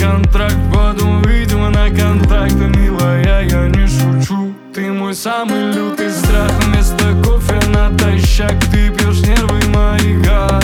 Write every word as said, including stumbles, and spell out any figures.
контракт, потом выйдем на контакт. Милая, я не шучу, ты мой самый лютый страх. Вместо кофе натощак ты пьешь нервы мои.